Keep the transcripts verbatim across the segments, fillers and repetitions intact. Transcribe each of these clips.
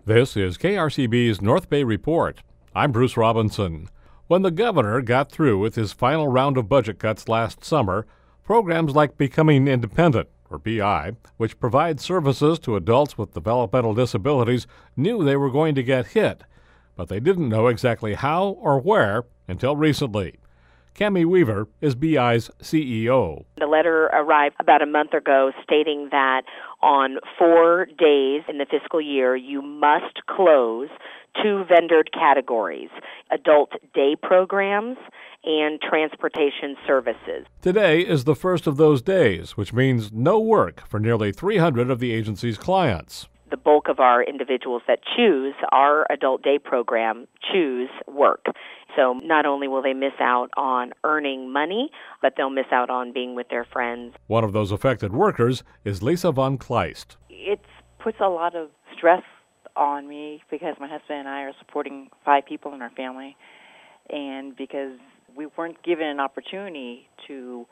This is K R C B's North Bay Report. I'm Bruce Robinson. When the governor got through with his final round of budget cuts last summer, programs like Becoming Independent, or B I, which provides services to adults with developmental disabilities, knew they were going to get hit, but they didn't know exactly how or where until recently. Cami Weaver is B I's C E O. The letter arrived about a month ago stating that on four days in the fiscal year, you must close two vendored categories, adult day programs and transportation services. Today is the first of those days, which means no work for nearly three hundred of the agency's clients. The bulk of our individuals that choose our adult day program choose work. So not only will they miss out on earning money, but they'll miss out on being with their friends. One of those affected workers is Lisa Von Kleist. It puts a lot of stress on me because my husband and I are supporting five people in our family, and because we weren't given an opportunity to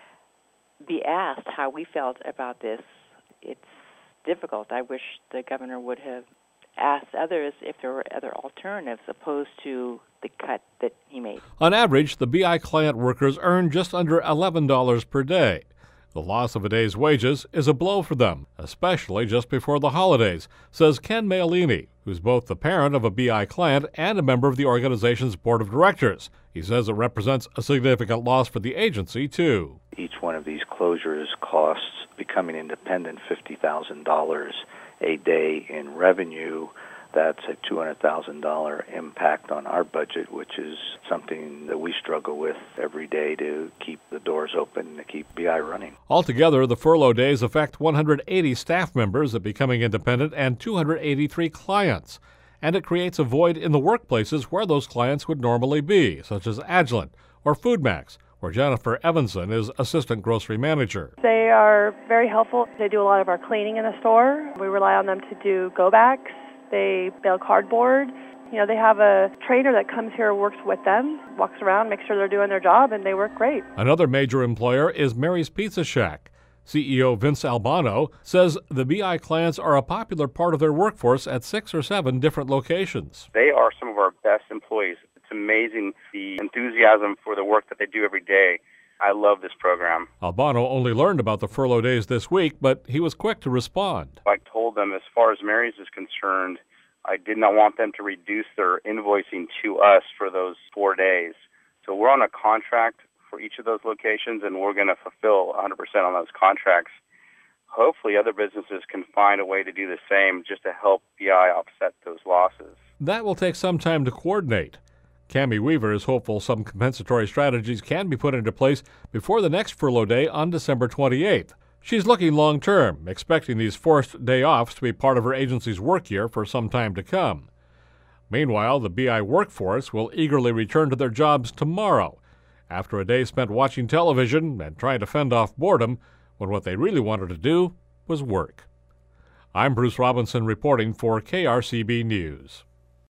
be asked how we felt about this. It's difficult. I wish the governor would have asked others if there were other alternatives opposed to the cut that he made. On average, the B I client workers earn just under eleven dollars per day. The loss of a day's wages is a blow for them, especially just before the holidays, says Ken Maolini, who's both the parent of a B I client and a member of the organization's board of directors. He says it represents a significant loss for the agency, too. Each one of these closures costs Becoming Independent fifty thousand dollars a day in revenue. That's a two hundred thousand dollars impact on our budget, which is something that we struggle with every day to keep the doors open, to keep B I running. Altogether, the furlough days affect one hundred eighty staff members at Becoming Independent and two hundred eighty-three clients. And it creates a void in the workplaces where those clients would normally be, such as Agilent or FoodMax, where Jennifer Evanson is assistant grocery manager. They are very helpful. They do a lot of our cleaning in the store. We rely on them to do go-backs. They bale cardboard. You know, they have a trainer that comes here, works with them, walks around, makes sure they're doing their job, and they work great. Another major employer is Mary's Pizza Shack. C E O Vince Albano says the B I clients are a popular part of their workforce at six or seven different locations. They are some of our best employees. It's amazing the enthusiasm for the work that they do every day. I love this program. Albano only learned about the furlough days this week, but he was quick to respond. I told them, as far as Mary's is concerned, I did not want them to reduce their invoicing to us for those four days. So we're on a contract for each of those locations, and we're going to fulfill one hundred percent on those contracts. Hopefully other businesses can find a way to do the same just to help B I offset those losses. That will take some time to coordinate. Cami Weaver is hopeful some compensatory strategies can be put into place before the next furlough day on December twenty-eighth. She's looking long-term, expecting these forced day-offs to be part of her agency's work year for some time to come. Meanwhile, the B I workforce will eagerly return to their jobs tomorrow, after a day spent watching television and trying to fend off boredom when what they really wanted to do was work. I'm Bruce Robinson reporting for K R C B News.